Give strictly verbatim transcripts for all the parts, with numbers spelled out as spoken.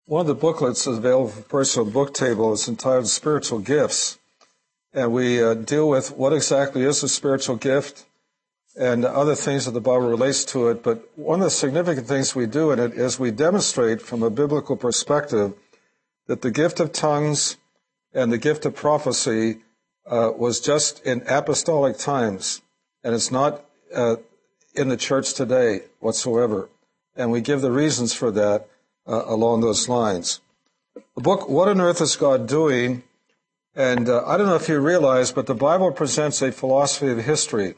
One of the booklets is available for purchase on the book table. Is entitled Spiritual Gifts. And we uh, deal with what exactly is a spiritual gift and other things that the Bible relates to it. But one of the significant things we do in it is we demonstrate from a biblical perspective that the gift of tongues and the gift of prophecy uh, was just in apostolic times, and it's not uh, in the church today whatsoever. And we give the reasons for that uh, along those lines. The book, What on Earth is God Doing? And uh, I don't know if you realize, but the Bible presents a philosophy of history.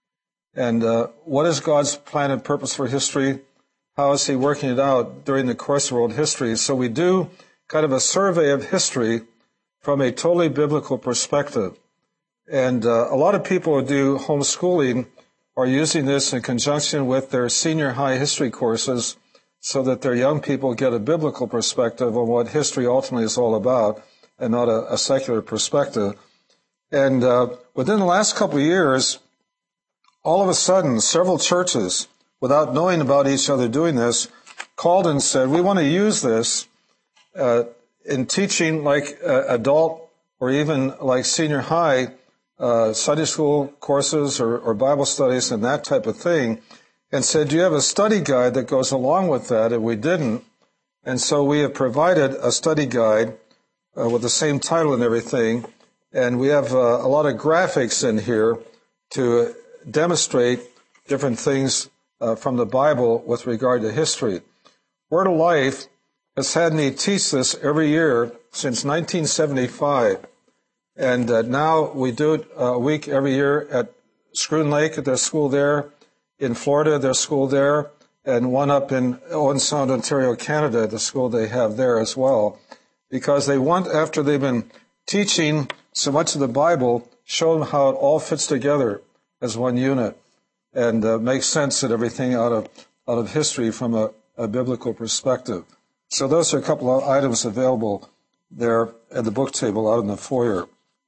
And uh, what is God's plan and purpose for history? How is he working it out during the course of world history? So we do kind of a survey of history from a totally biblical perspective. And uh, a lot of people who do homeschooling are using this in conjunction with their senior high history courses so that their young people get a biblical perspective on what history ultimately is all about and not a, a secular perspective. And uh, within the last couple of years, all of a sudden, several churches, without knowing about each other doing this, called and said, we want to use this uh, in teaching like uh, adult or even like senior high uh, Sunday school courses or, or Bible studies and that type of thing, and said, do you have a study guide that goes along with that? And we didn't. And so we have provided a study guide uh, with the same title and everything, and we have uh, a lot of graphics in here to demonstrate different things uh, from the Bible with regard to history. Word of Life has had me teach this every year since nineteen seventy-five. And uh, now we do it a week every year at Schroon Lake at their school there, in Florida, their school there, and one up in Owen Sound, Ontario, Canada, the school they have there as well. Because they want, after they've been teaching so much of the Bible, show them how it all fits together as one unit and uh, makes sense of everything out of out of history from a, a biblical perspective. So those are a couple of items available there at the book table out in the foyer.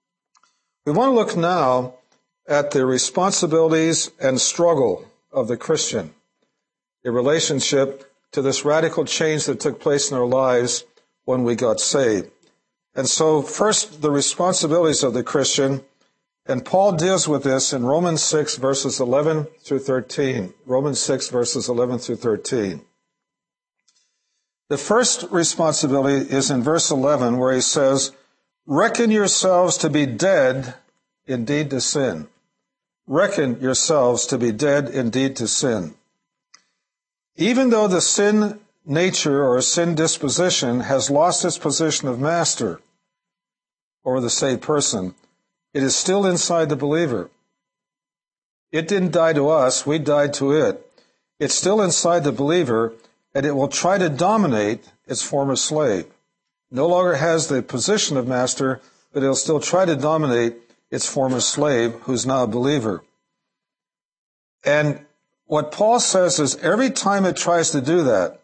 We want to look now at the responsibilities and struggle of the Christian in relationship to this radical change that took place in our lives when we got saved. And so first, the responsibilities of the Christian. And Paul deals with this in Romans six, verses eleven through thirteen. Romans six, verses eleven through thirteen. The first responsibility is in verse eleven, where he says, reckon yourselves to be dead indeed to sin. Reckon yourselves to be dead indeed to sin. Even though the sin nature or sin disposition has lost its position of master over the saved person, it is still inside the believer. It didn't die to us, we died to it. It's still inside the believer, and it will try to dominate its former slave. No longer has the position of master, but it'll still try to dominate its former slave, who's now a believer. And what Paul says is every time it tries to do that,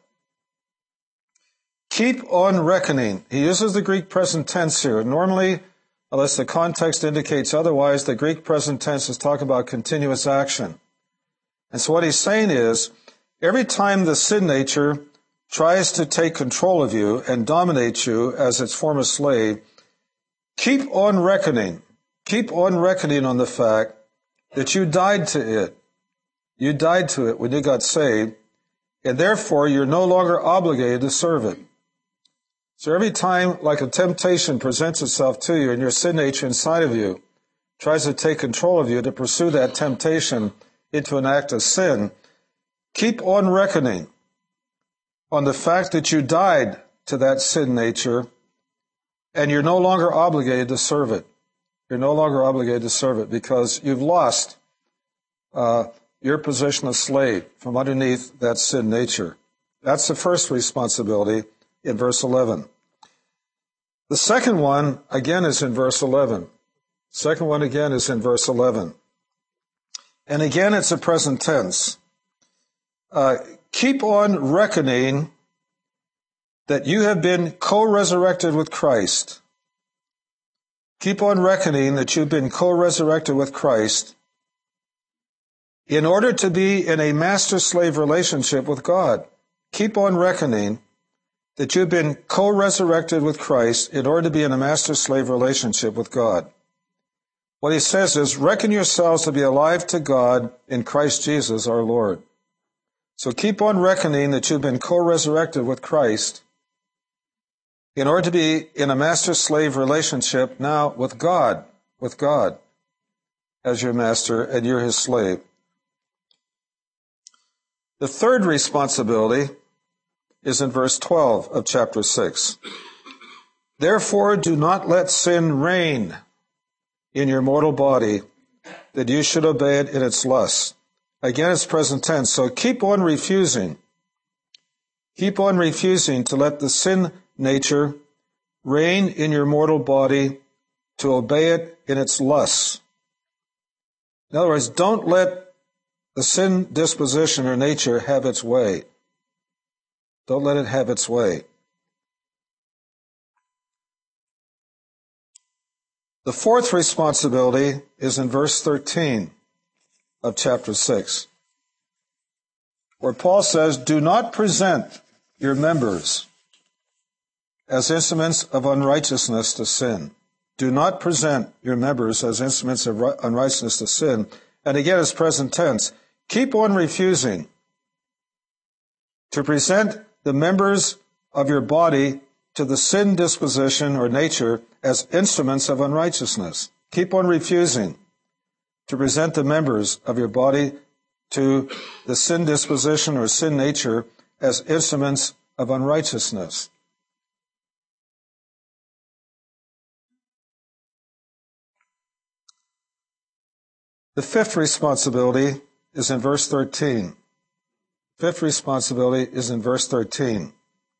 keep on reckoning. He uses the Greek present tense here. Normally, unless the context indicates otherwise, the Greek present tense is talking about continuous action. And so what he's saying is, every time the sin nature tries to take control of you and dominate you as its former slave, keep on reckoning. Keep on reckoning on the fact that you died to it. You died to it when you got saved, and therefore you're no longer obligated to serve it. So every time, like a temptation presents itself to you and your sin nature inside of you tries to take control of you to pursue that temptation into an act of sin, keep on reckoning on the fact that you died to that sin nature and you're no longer obligated to serve it. You're no longer obligated to serve it because you've lost uh, your position of slave from underneath that sin nature. That's the first responsibility in verse eleven. The second one, again, is in verse eleven. Second one, again, is in verse eleven. And again, it's a present tense. Uh, keep on reckoning that you have been co-resurrected with Christ. Keep on reckoning that you've been co-resurrected with Christ in order to be in a master-slave relationship with God. Keep on reckoning that you've been co-resurrected with Christ in order to be in a master-slave relationship with God. What he says is, reckon yourselves to be alive to God in Christ Jesus our Lord. So keep on reckoning that you've been co-resurrected with Christ in order to be in a master-slave relationship now with God, with God as your master, and you're his slave. The third responsibility is in verse twelve of chapter six. Therefore, do not let sin reign in your mortal body, that you should obey it in its lusts. Again, it's present tense, so keep on refusing. Keep on refusing to let the sin nature reign in your mortal body, to obey it in its lusts. In other words, don't let the sin disposition or nature have its way. Don't let it have its way. The fourth responsibility is in verse thirteen of chapter six, where Paul says, do not present your members as instruments of unrighteousness to sin. Do not present your members as instruments of unrighteousness to sin. And again, it's present tense. Keep on refusing to present the members of your body to the sin disposition or nature as instruments of unrighteousness. Keep on refusing to present the members of your body to the sin disposition or sin nature as instruments of unrighteousness. The fifth responsibility is in verse thirteen. Fifth responsibility is in verse thirteen.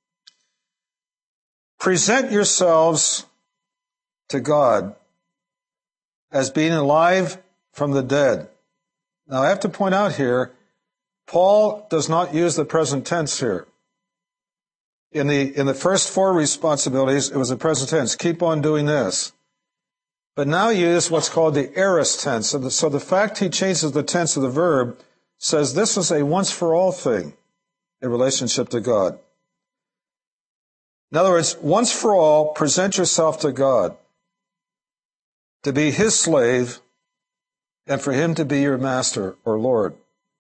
Present yourselves to God as being alive from the dead. Now, I have to point out here, Paul does not use the present tense here. In the, in the first four responsibilities, it was a present tense. Keep on doing this. But now he uses what's called the aorist tense. So the, so the fact he changes the tense of the verb says this is a once-for-all thing in relationship to God. In other words, once for all, present yourself to God to be his slave and for him to be your master or Lord.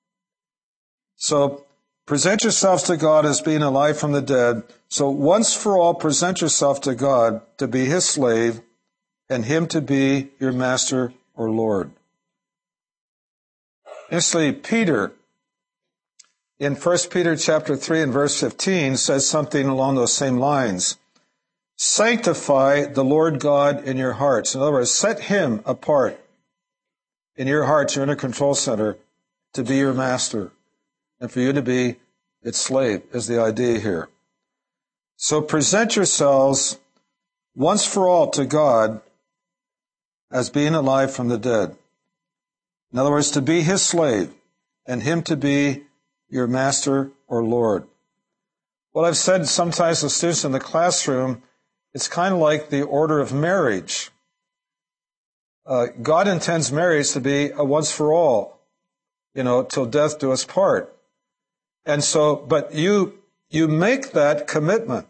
So present yourselves to God as being alive from the dead. So once for all, present yourself to God to be his slave and him to be your master or Lord. Interestingly, Peter, in First Peter chapter three and verse fifteen, says something along those same lines. Sanctify the Lord God in your hearts. In other words, set him apart in your hearts, your inner control center, to be your master and for you to be its slave is the idea here. So present yourselves once for all to God as being alive from the dead. In other words, to be his slave and him to be your master or Lord. What I've said sometimes to students in the classroom, it's kind of like the order of marriage. Uh, God intends marriage to be a once for all, you know, till death do us part. And so, but you, you make that commitment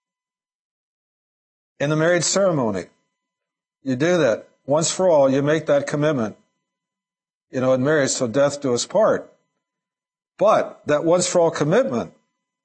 in the marriage ceremony. You do that. Once for all, you make that commitment, you know, in marriage till death do us part. But that once for all commitment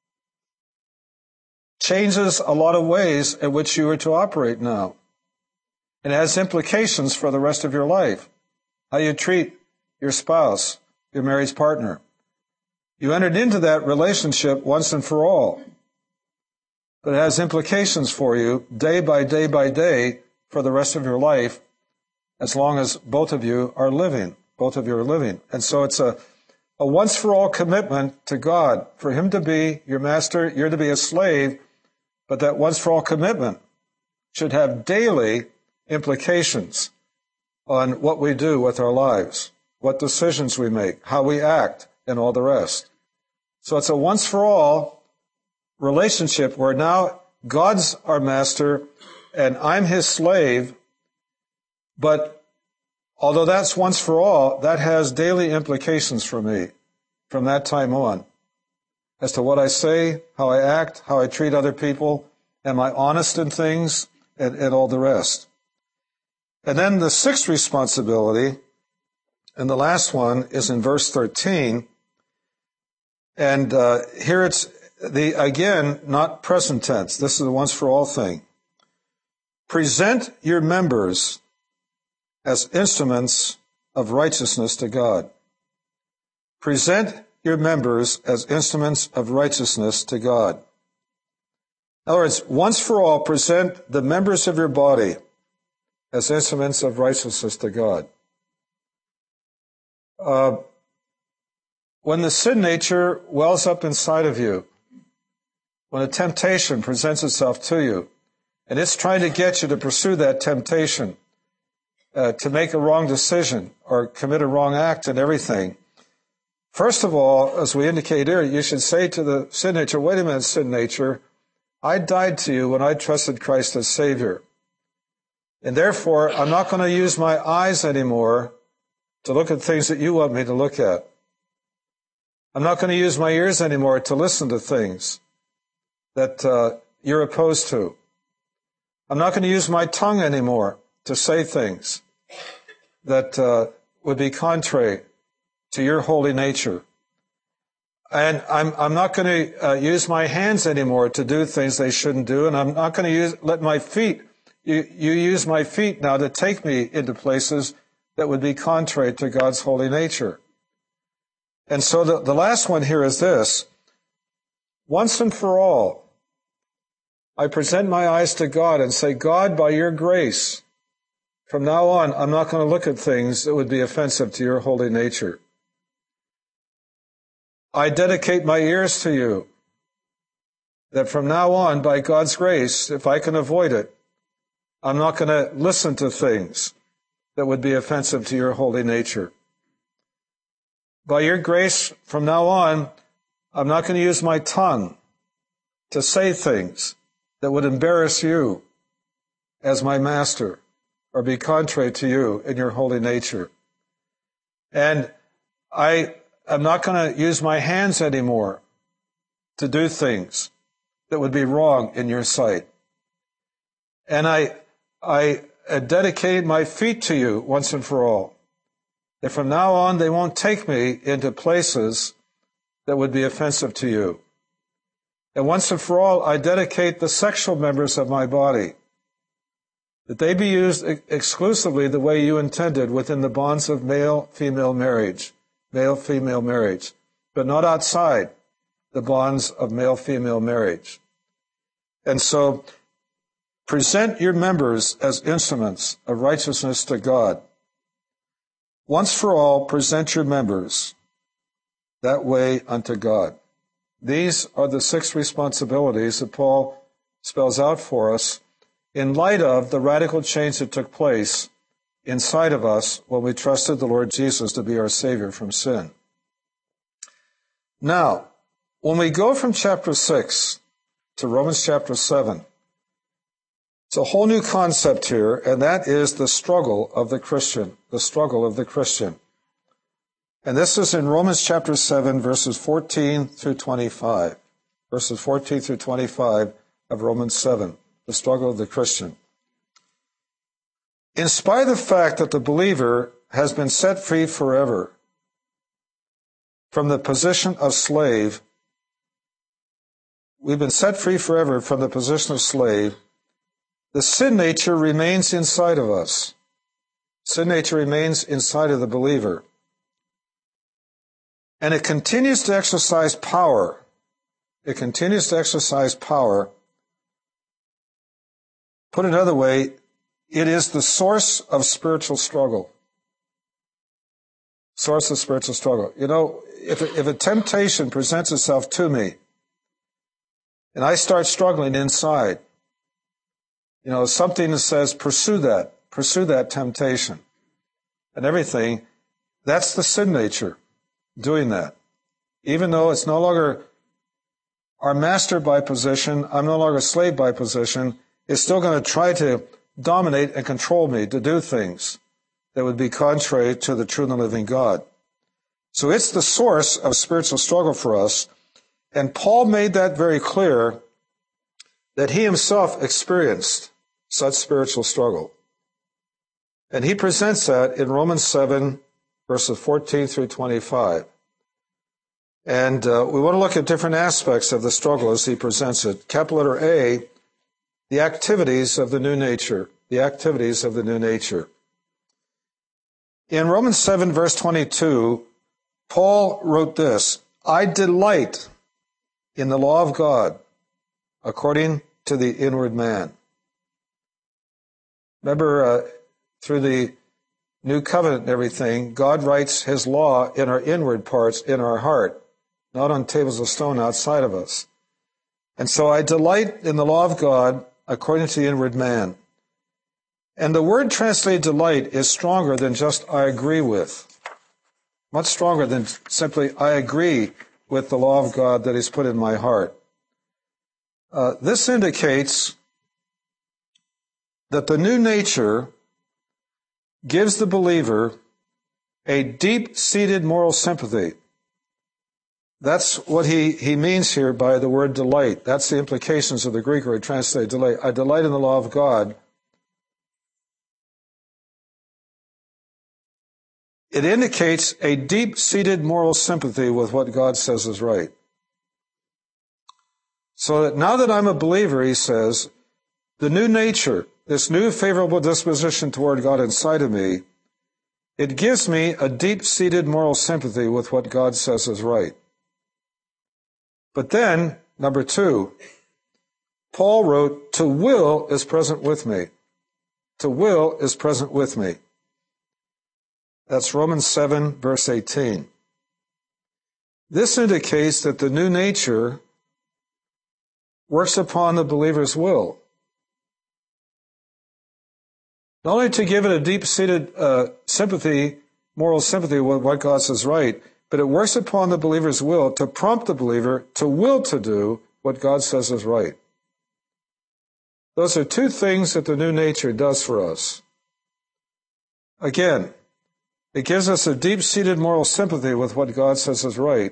changes a lot of ways in which you are to operate now. It has implications for the rest of your life. How you treat your spouse, your marriage partner. You entered into that relationship once and for all. But it has implications for you day by day by day for the rest of your life as long as both of you are living. Both of you are living. And so it's a, a once for all commitment to God. For him to be your master, you're to be a slave. But that once for all commitment should have daily implications on what we do with our lives, what decisions we make, how we act, and all the rest. So it's a once for all relationship where now God's our master and I'm his slave, but although that's once for all, that has daily implications for me from that time on. as to what I say, how I act, how I treat other people, am I honest in things, and, and all the rest. And then the sixth responsibility, and the last one, is in verse thirteen. And uh, here it's, the again, not present tense. This is the once for all thing. Present your members as instruments of righteousness to God. Present your members as instruments of righteousness to God. In other words, once for all, present the members of your body as instruments of righteousness to God. Uh, when the sin nature wells up inside of you, when a temptation presents itself to you, and it's trying to get you to pursue that temptation, uh, to make a wrong decision or commit a wrong act and everything, first of all, as we indicate here, you should say to the sin nature, wait a minute, sin nature, I died to you when I trusted Christ as Savior. And therefore, I'm not going to use my eyes anymore to look at things that you want me to look at. I'm not going to use my ears anymore to listen to things that uh, you're opposed to. I'm not going to use my tongue anymore to say things that uh, would be contrary to your holy nature. And I'm, I'm not going to uh, use my hands anymore to do things they shouldn't do, and I'm not going to use, let my feet, you, you use my feet now to take me into places that would be contrary to God's holy nature. And so the, the last one here is this. Once and for all, I present my eyes to God and say, God, by your grace, from now on, I'm not going to look at things that would be offensive to your holy nature. I dedicate my ears to you, that from now on, by God's grace, if I can avoid it, I'm not going to listen to things that would be offensive to your holy nature. By your grace, from now on, I'm not going to use my tongue to say things that would embarrass you as my master or be contrary to you in your holy nature. And I am not going to use my hands anymore to do things that would be wrong in your sight. And I, I dedicate my feet to you once and for all. That from now on, they won't take me into places that would be offensive to you. And once and for all, I dedicate the sexual members of my body, that they be used exclusively the way you intended within the bonds of male-female marriage, male-female marriage, but not outside the bonds of male-female marriage. And so, present your members as instruments of righteousness to God. Once for all, present your members that way unto God. These are the six responsibilities that Paul spells out for us in light of the radical change that took place inside of us when we trusted the Lord Jesus to be our Savior from sin. Now, when we go from chapter six to Romans chapter seven, it's a whole new concept here, and that is the struggle of the Christian, the struggle of the Christian. And this is in Romans chapter seven, verses fourteen through twenty-five. Verses fourteen through twenty-five of Romans seven, the struggle of the Christian. In spite of the fact that the believer has been set free forever from the position of slave, we've been set free forever from the position of slave, the sin nature remains inside of us. Sin nature remains inside of the believer. And it continues to exercise power. It continues to exercise power. Put another way, it is the source of spiritual struggle. Source of spiritual struggle. You know, if a, if a temptation presents itself to me, and I start struggling inside, you know, something that says, pursue that, pursue that temptation, and everything, that's the sin nature doing that. Even though it's no longer our master by position, I'm no longer slave by position, it's still going to try to dominate and control me to do things that would be contrary to the true and living God. So it's the source of spiritual struggle for us. And Paul made that very clear, that he himself experienced such spiritual struggle. And he presents that in Romans seven, verses fourteen through twenty-five. And uh, we want to look at different aspects of the struggle as he presents it. Capital letter A, the activities of the new nature. The activities of the new nature. In Romans seven, verse twenty-two, Paul wrote this, I delight in the law of God according to the inward man. Remember, uh, through the new covenant and everything, God writes his law in our inward parts, in our heart, not on tables of stone outside of us. And so I delight in the law of God according to the inward man. And the word translated delight is stronger than just I agree with. Much stronger than simply I agree with the law of God that he's put in my heart. Uh, this indicates that the new nature gives the believer a deep-seated moral sympathy. That's what he, he means here by the word delight. That's the implications of the Greek word translated delight. I delight in the law of God. It indicates a deep-seated moral sympathy with what God says is right. So that now that I'm a believer, he says, the new nature, this new favorable disposition toward God inside of me, it gives me a deep-seated moral sympathy with what God says is right. But then, number two, Paul wrote, to will is present with me. To will is present with me. That's Romans seven, verse eighteen. This indicates that the new nature works upon the believer's will. Not only to give it a deep-seated uh, sympathy, moral sympathy with what God says right, but it works upon the believer's will to prompt the believer to will to do what God says is right. Those are two things that the new nature does for us. Again, it gives us a deep-seated moral sympathy with what God says is right.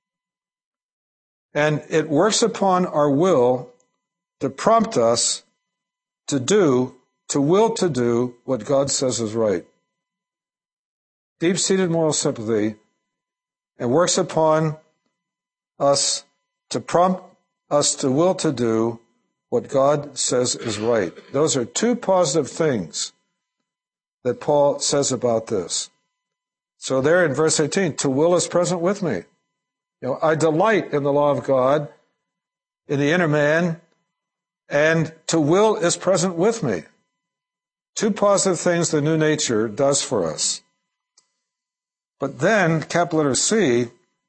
And it works upon our will to prompt us to do, to will to do what God says is right. Deep-seated moral sympathy, and works upon us to prompt us to will to do what God says is right. Those are two positive things that Paul says about this. So there in verse eighteen, to will is present with me. You know, I delight in the law of God, in the inner man, and to will is present with me. Two positive things the new nature does for us. But then, capital letter C,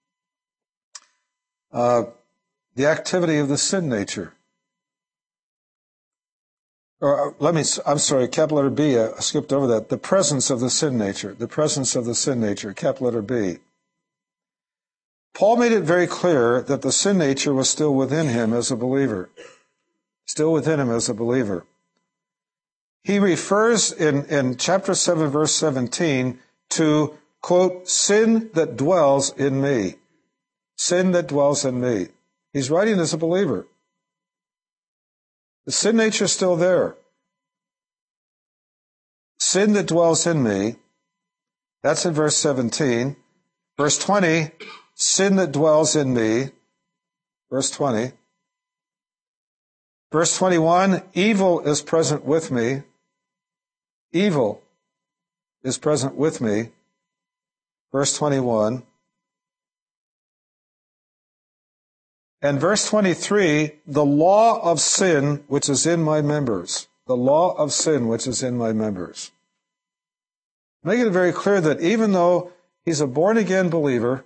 uh, the activity of the sin nature. Or let me, I'm sorry, capital letter B, I skipped over that. The presence of the sin nature. The presence of the sin nature, capital letter B. Paul made it very clear that the sin nature was still within him as a believer. Still within him as a believer. He refers in, in chapter seven, verse seventeen, to, quote, sin that dwells in me. Sin that dwells in me. He's writing as a believer. The sin nature is still there. Sin that dwells in me, that's in verse seventeen. Verse twenty, sin that dwells in me, verse twenty. Verse twenty-one, evil is present with me. Evil is present with me. Verse twenty-one. And verse twenty-three, the law of sin which is in my members. The law of sin which is in my members. Making it very clear that even though he's a born-again believer,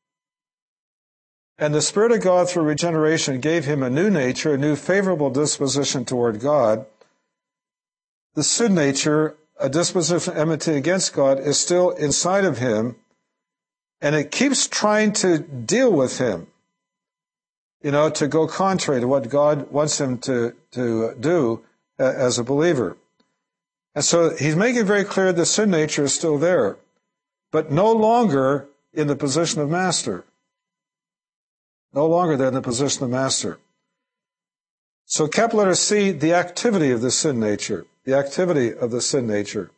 and the Spirit of God through regeneration gave him a new nature, a new favorable disposition toward God, the sin nature, a disposition of enmity against God, is still inside of him, and it keeps trying to deal with him. You know, to go contrary to what God wants him to, to do as a believer. And so he's making very clear the sin nature is still there, but no longer in the position of master. No longer they're in the position of master. So capital letter C, the activity of the sin nature. The activity of the sin nature.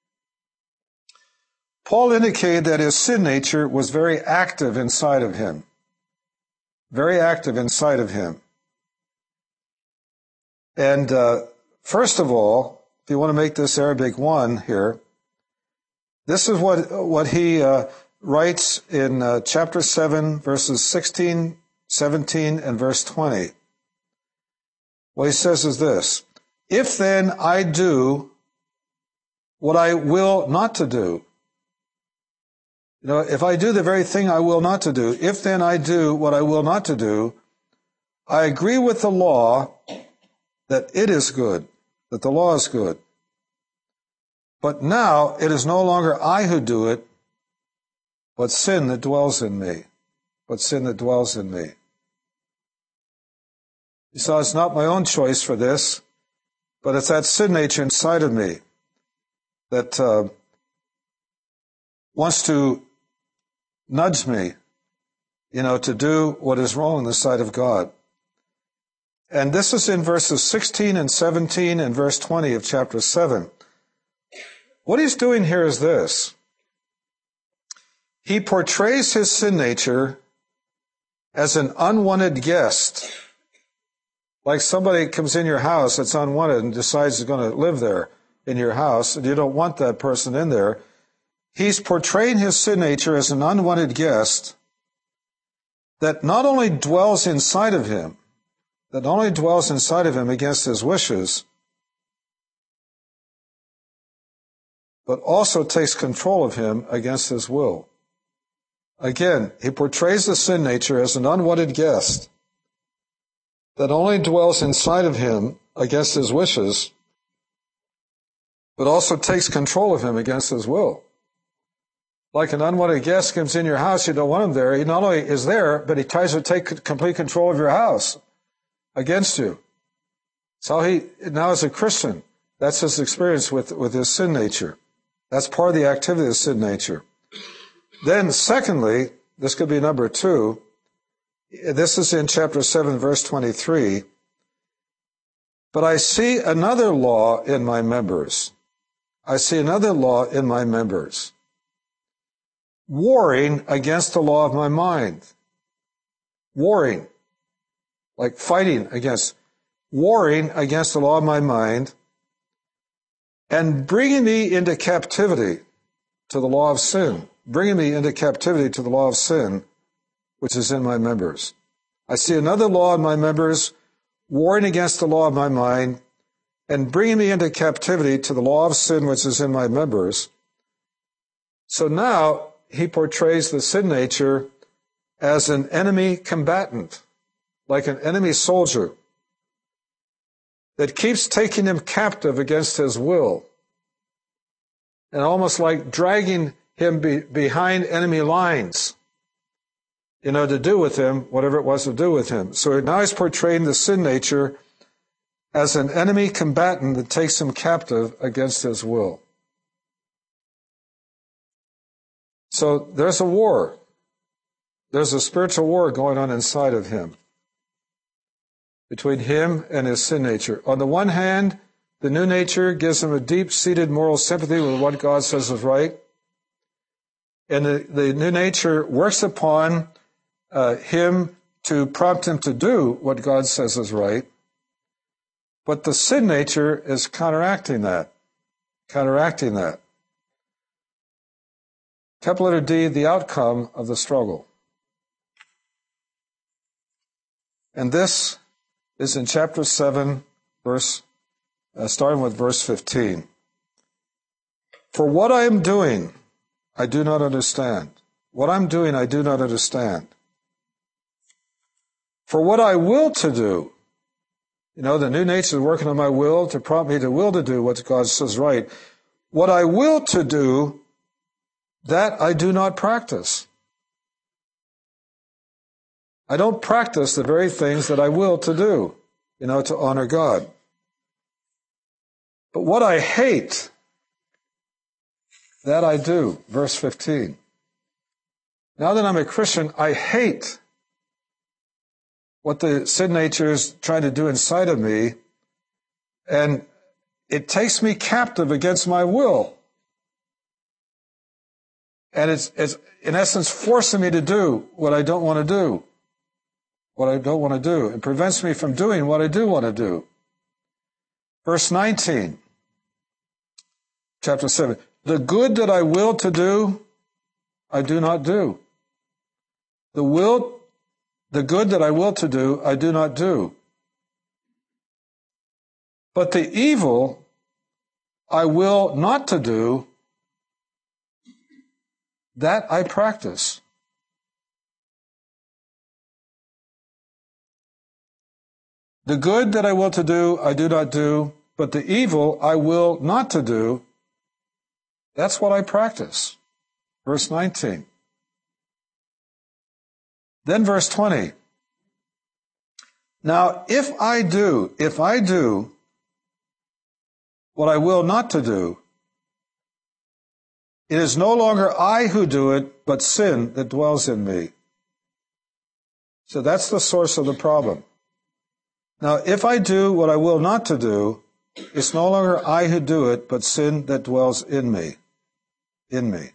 Paul indicated that his sin nature was very active inside of him. Very active inside of him. And uh, first of all, if you want to make this Arabic one here, this is what, what he uh, writes in uh, chapter seven, verses sixteen, seventeen, and verse twenty. What he says is this: if then I do what I will not to do, you know, if I do the very thing I will not to do, if then I do what I will not to do, I agree with the law that it is good, that the law is good. But now it is no longer I who do it, but sin that dwells in me. But sin that dwells in me. So it's not my own choice for this, but it's that sin nature inside of me that uh, wants to nudge me, you know, to do what is wrong in the sight of God. And this is in verses sixteen and seventeen and verse twenty of chapter seven. What he's doing here is this. He portrays his sin nature as an unwanted guest. Like somebody comes in your house that's unwanted and decides he's going to live there in your house, and you don't want that person in there. He's portraying his sin nature as an unwanted guest that not only dwells inside of him, that not only dwells inside of him against his wishes, but also takes control of him against his will. Again, he portrays the sin nature as an unwanted guest that only dwells inside of him against his wishes, but also takes control of him against his will. Like an unwanted guest comes in your house, you don't want him there. He not only is there, but he tries to take complete control of your house against you. So he, now as a Christian, that's his experience with, with his sin nature. That's part of the activity of sin nature. Then, secondly, this could be number two. This is in chapter seven, verse twenty-three. But I see another law in my members. I see another law in my members, warring against the law of my mind. Warring, like fighting against, warring against the law of my mind, and bringing me into captivity to the law of sin, bringing me into captivity to the law of sin, which is in my members. I see another law in my members, warring against the law of my mind, and bringing me into captivity to the law of sin, which is in my members. So now he portrays the sin nature as an enemy combatant, like an enemy soldier that keeps taking him captive against his will, and almost like dragging him be, behind enemy lines, you know, to do with him whatever it was to do with him. So now he's portraying the sin nature as an enemy combatant that takes him captive against his will. So there's a war. There's a spiritual war going on inside of him, between him and his sin nature. On the one hand, the new nature gives him a deep-seated moral sympathy with what God says is right. And the, the new nature works upon uh, him to prompt him to do what God says is right. But the sin nature is counteracting that. Counteracting that. Capital letter D, the outcome of the struggle. And this is in chapter seven, verse, uh, starting with verse fifteen. For what I am doing, I do not understand. What I'm doing, I do not understand. For what I will to do, you know, the new nature is working on my will to prompt me to will to do what God says right. What I will to do, that I do not practice. I don't practice the very things that I will to do, you know, to honor God. But what I hate, that I do. Verse fifteen. Now that I'm a Christian, I hate what the sin nature is trying to do inside of me, and it takes me captive against my will. And it's, it's in essence forcing me to do what I don't want to do. What I don't want to do. It prevents me from doing what I do want to do. Verse nineteen, chapter seven. The good that I will to do, I do not do. The will, the good that I will to do, I do not do. But the evil I will not to do, that I practice. The good that I will to do, I do not do, but the evil I will not to do, that's what I practice. Verse nineteen. Then verse twenty. Now, if I do, if I do what I will not to do, it is no longer I who do it, but sin that dwells in me. So that's the source of the problem. Now, if I do what I will not to do, it's no longer I who do it, but sin that dwells in me. In me.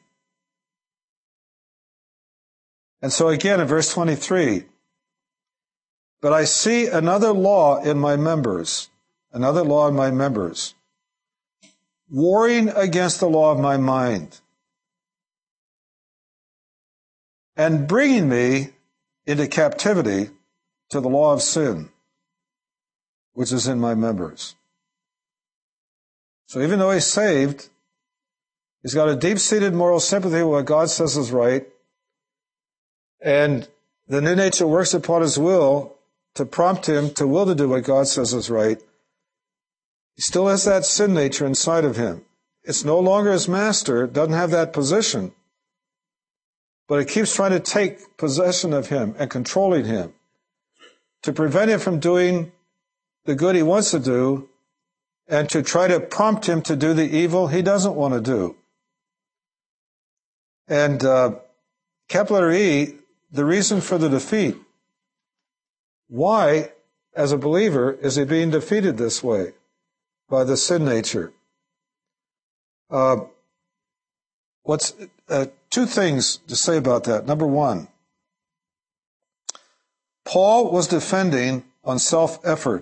And so again in verse twenty-three, but I see another law in my members, another law in my members, warring against the law of my mind, and bringing me into captivity to the law of sin, which is in my members. So even though he's saved, he's got a deep-seated moral sympathy with what God says is right, and the new nature works upon his will to prompt him to will to do what God says is right. He still has that sin nature inside of him. It's no longer his master, it doesn't have that position, but it keeps trying to take possession of him and controlling him to prevent him from doing the good he wants to do and to try to prompt him to do the evil he doesn't want to do. And uh, capital E, the reason for the defeat. Why, as a believer, is he being defeated this way? By the sin nature. Uh, what's uh, two things to say about that. Number one, Paul was defending on self-effort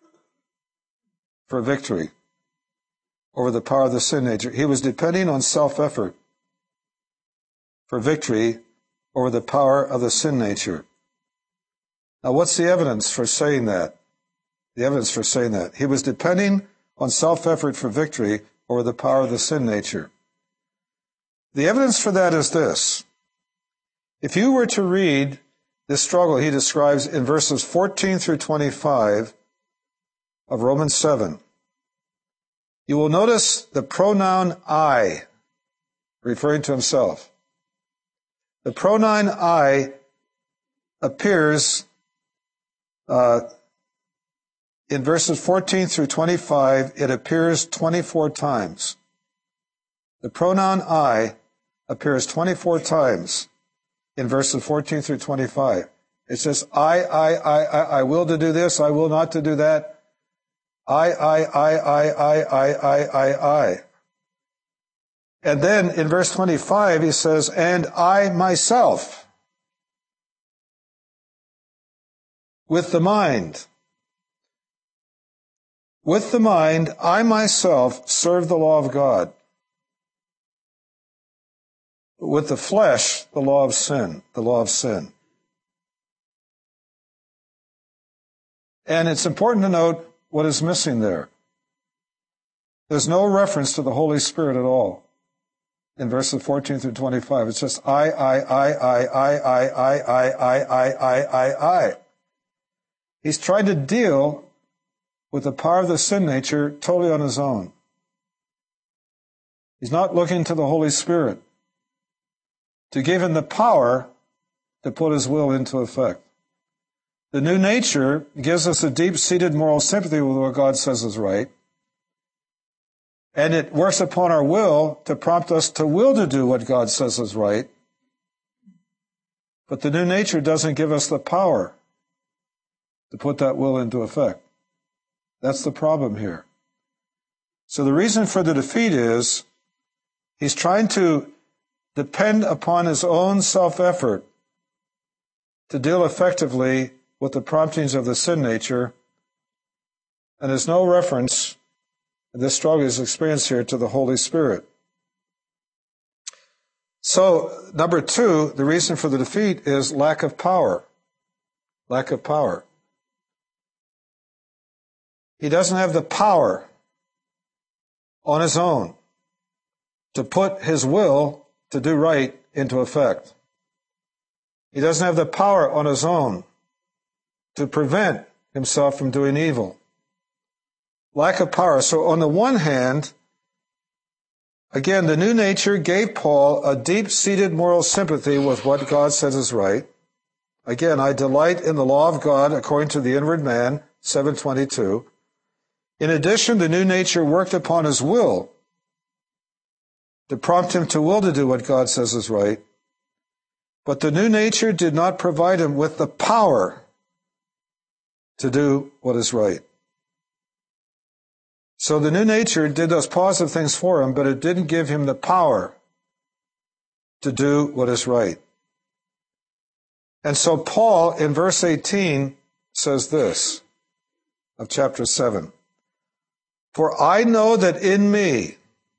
for victory over the power of the sin nature. He was depending on self-effort for victory over the power of the sin nature. Now, what's the evidence for saying that? The evidence for saying that. He was depending on self-effort for victory over the power of the sin nature. The evidence for that is this. If you were to read this struggle he describes in verses fourteen through twenty-five of Romans seven, you will notice the pronoun I, referring to himself. The pronoun I appears uh, in verses fourteen through twenty-five. It appears twenty-four times. The pronoun I appears twenty-four times in verses fourteen through twenty-five. It says, I, I, I, I, I will to do this, I will not to do that. I, I, I, I, I, I, I, I, I. And then in verse twenty-five, he says, and I myself, with the mind. With the mind, I myself serve the law of God. With the flesh, the law of sin, the law of sin. And it's important to note what is missing there. There's no reference to the Holy Spirit at all in verses fourteen through twenty-five. It's just I, I, I, I, I, I, I, I, I, I, I, I, I. He's tried to deal with the power of the sin nature totally on his own. He's not looking to the Holy Spirit to give him the power to put his will into effect. The new nature gives us a deep-seated moral sympathy with what God says is right, and it works upon our will to prompt us to will to do what God says is right. But the new nature doesn't give us the power to put that will into effect. That's the problem here. So the reason for the defeat is he's trying to depend upon his own self-effort to deal effectively with the promptings of the sin nature, and there's no reference in this struggle is experienced here to the Holy Spirit. So, number two, the reason for the defeat is lack of power. Lack of power. He doesn't have the power on his own to put his will to do right into effect. He doesn't have the power on his own to prevent himself from doing evil. Lack of power. So on the one hand, again, the new nature gave Paul a deep-seated moral sympathy with what God says is right. Again, I delight in the law of God according to the inward man, seven twenty-two. In addition, the new nature worked upon his will to prompt him to will to do what God says is right. But the new nature did not provide him with the power to do what is right. So the new nature did those positive things for him, but it didn't give him the power to do what is right. And so Paul, in verse eighteen, says this of chapter seven. For I know that in me,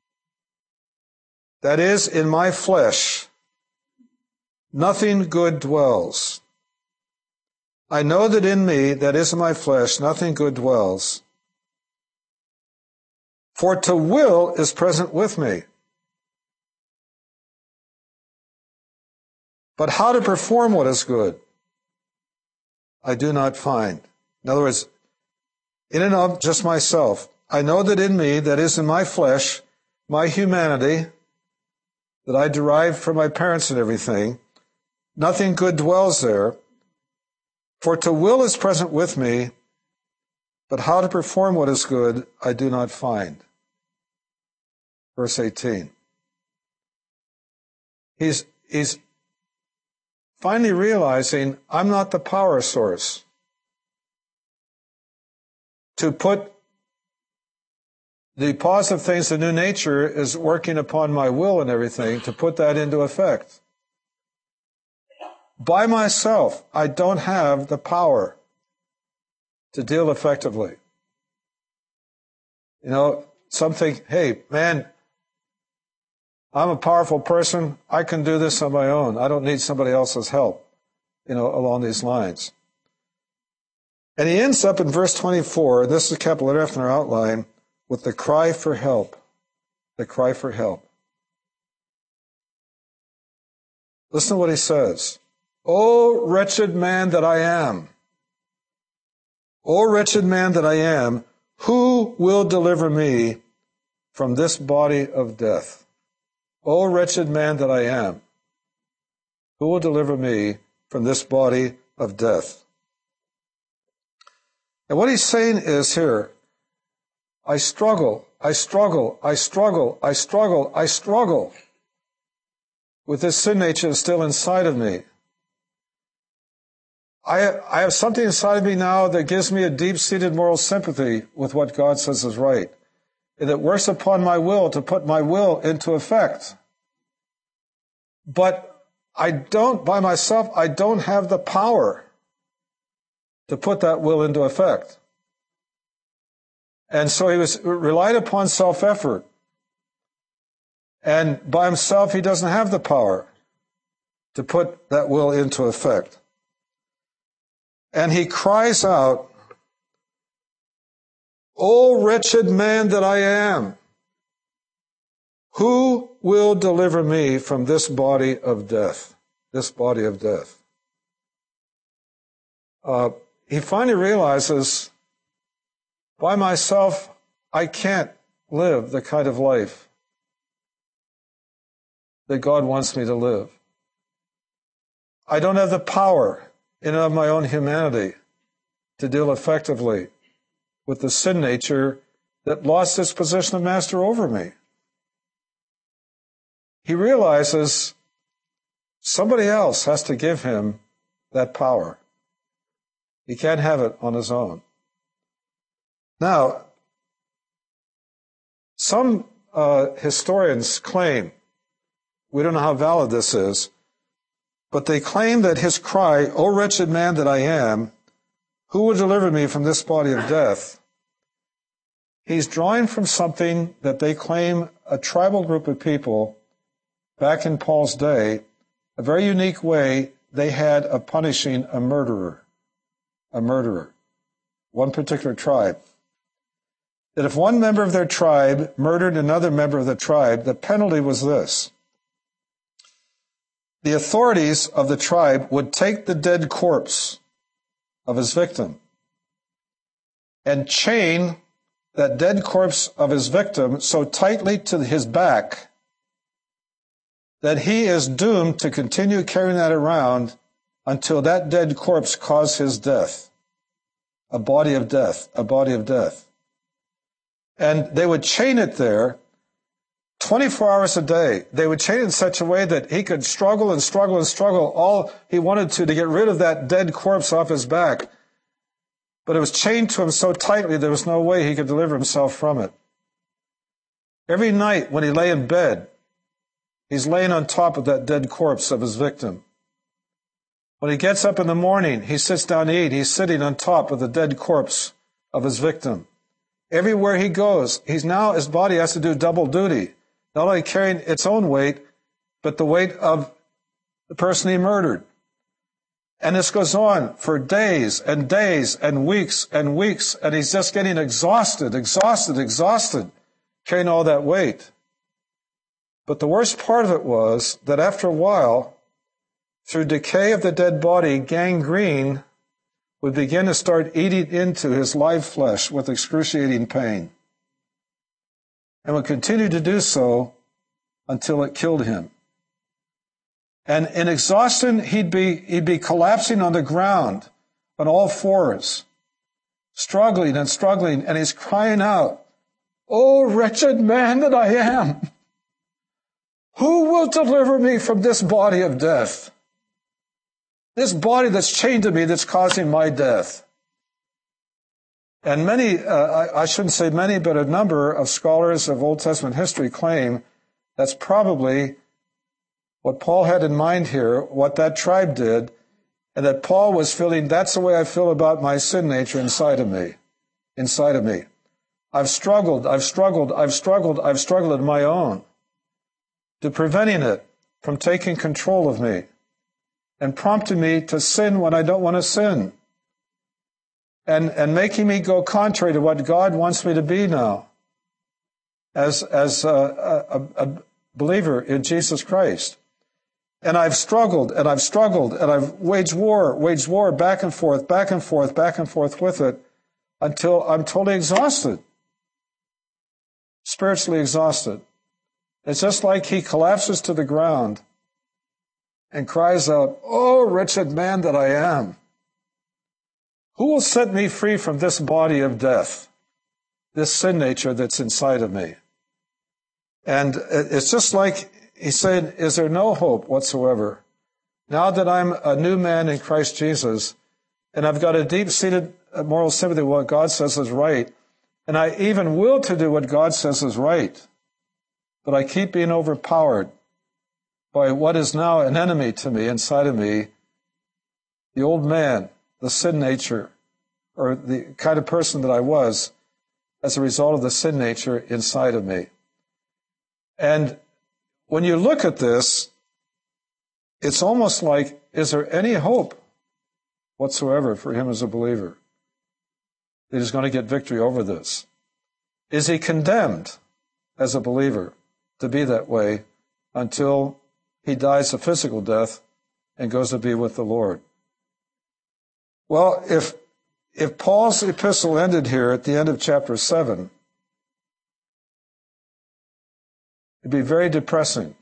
that is, in my flesh, nothing good dwells. I know that in me, that is in my flesh, nothing good dwells. For to will is present with me. But how to perform what is good, I do not find. In other words, in and of just myself, I know that in me, that is in my flesh, my humanity, that I derived from my parents and everything, nothing good dwells there. For to will is present with me, but how to perform what is good, I do not find. Verse eighteen. He's, he's finally realizing, I'm not the power source to put the positive things, the new nature is working upon my will and everything, to put that into effect. By myself, I don't have the power to deal effectively. You know, some think, hey, man, I'm a powerful person. I can do this on my own. I don't need somebody else's help, you know, along these lines. And he ends up in verse twenty-four, this is a capital letter F in our outline, with the cry for help. The cry for help. Listen to what he says. O wretched man that I am. O wretched man that I am, who will deliver me from this body of death? O wretched man that I am, who will deliver me from this body of death? And what he's saying is here, I struggle, I struggle, I struggle, I struggle, I struggle with this sin nature that's still inside of me. I, I have something inside of me now that gives me a deep-seated moral sympathy with what God says is right, and it works upon my will to put my will into effect. But I don't, by myself, I don't have the power to put that will into effect. And so he was relied upon self-effort. And by himself, he doesn't have the power to put that will into effect. And he cries out, O wretched man that I am, who will deliver me from this body of death? This body of death. Uh, he finally realizes, by myself, I can't live the kind of life that God wants me to live. I don't have the power in and of my own humanity to deal effectively with the sin nature that lost its position of master over me. He realizes somebody else has to give him that power. He can't have it on his own. Now, some uh, historians claim, we don't know how valid this is, but they claim that his cry, "O wretched man that I am, who will deliver me from this body of death?" He's drawing from something that they claim a tribal group of people back in Paul's day, a very unique way they had of punishing a murderer, a murderer, one particular tribe. That if one member of their tribe murdered another member of the tribe, the penalty was this. The authorities of the tribe would take the dead corpse of his victim and chain that dead corpse of his victim so tightly to his back that he is doomed to continue carrying that around until that dead corpse caused his death. A body of death, a body of death. And they would chain it there twenty-four hours a day. They would chain it in such a way that he could struggle and struggle and struggle all he wanted to to get rid of that dead corpse off his back. But it was chained to him so tightly there was no way he could deliver himself from it. Every night when he lay in bed, he's laying on top of that dead corpse of his victim. When he gets up in the morning, he sits down to eat, he's sitting on top of the dead corpse of his victim. Everywhere he goes, he's now, his body has to do double duty, not only carrying its own weight, but the weight of the person he murdered. And this goes on for days and days and weeks and weeks, and he's just getting exhausted, exhausted, exhausted, carrying all that weight. But the worst part of it was that after a while, through decay of the dead body, gangrene would begin to start eating into his live flesh with excruciating pain, and would continue to do so until it killed him. And in exhaustion, he'd be, he'd be collapsing on the ground on all fours, struggling and struggling, and he's crying out, "O wretched man that I am, who will deliver me from this body of death? This body that's chained to me that's causing my death." And many, uh, I, I shouldn't say many, but a number of scholars of Old Testament history claim that's probably what Paul had in mind here, what that tribe did, and that Paul was feeling, that's the way I feel about my sin nature inside of me, inside of me. I've struggled, I've struggled, I've struggled, I've struggled on my own to preventing it from taking control of me and prompting me to sin when I don't want to sin, and, and making me go contrary to what God wants me to be now as, as a, a, a believer in Jesus Christ. And I've struggled, and I've struggled, and I've waged war, waged war back and forth, back and forth, back and forth with it until I'm totally exhausted, spiritually exhausted. It's just like he collapses to the ground and cries out, "Oh, wretched man that I am, who will set me free from this body of death, this sin nature that's inside of me?" And it's just like he said, "Is there no hope whatsoever? Now that I'm a new man in Christ Jesus, and I've got a deep-seated moral sympathy with what God says is right, and I even will to do what God says is right, but I keep being overpowered by what is now an enemy to me inside of me, the old man, the sin nature, or the kind of person that I was as a result of the sin nature inside of me." And when you look at this, it's almost like, is there any hope whatsoever for him as a believer that he's going to get victory over this? Is he condemned as a believer to be that way until he dies a physical death and goes to be with the Lord? Well, if if Paul's epistle ended here at the end of chapter seven, it'd be very depressing.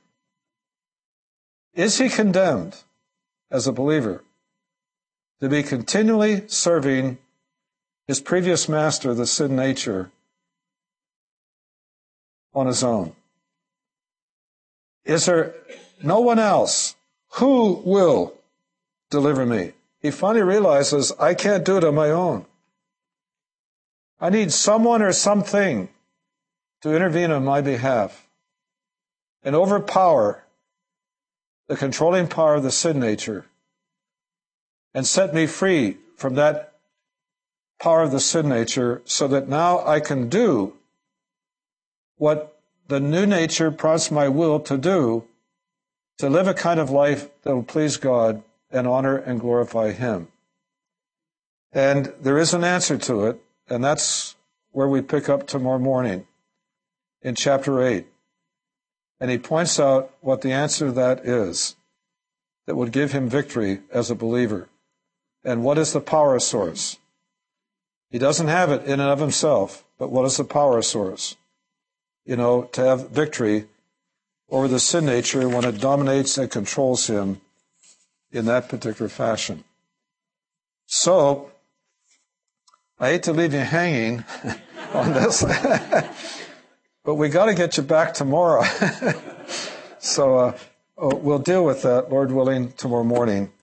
Is he condemned as a believer to be continually serving his previous master, the sin nature, on his own? Is there no one else who will deliver me he finally realizes, I can't do it on my own. I need someone or something to intervene on my behalf and overpower the controlling power of the sin nature and set me free from that power of the sin nature so that now I can do what the new nature prompts my will to do, to live a kind of life that will please God and honor and glorify Him. And there is an answer to it, and that's where we pick up tomorrow morning in chapter eight. And he points out what the answer to that is that would give him victory as a believer. And what is the power source? He doesn't have it in and of himself, but what is the power source? You know, to have victory over the sin nature when it dominates and controls him in that particular fashion. So, I hate to leave you hanging on this, but we got to get you back tomorrow. so uh, we'll deal with that, Lord willing, tomorrow morning.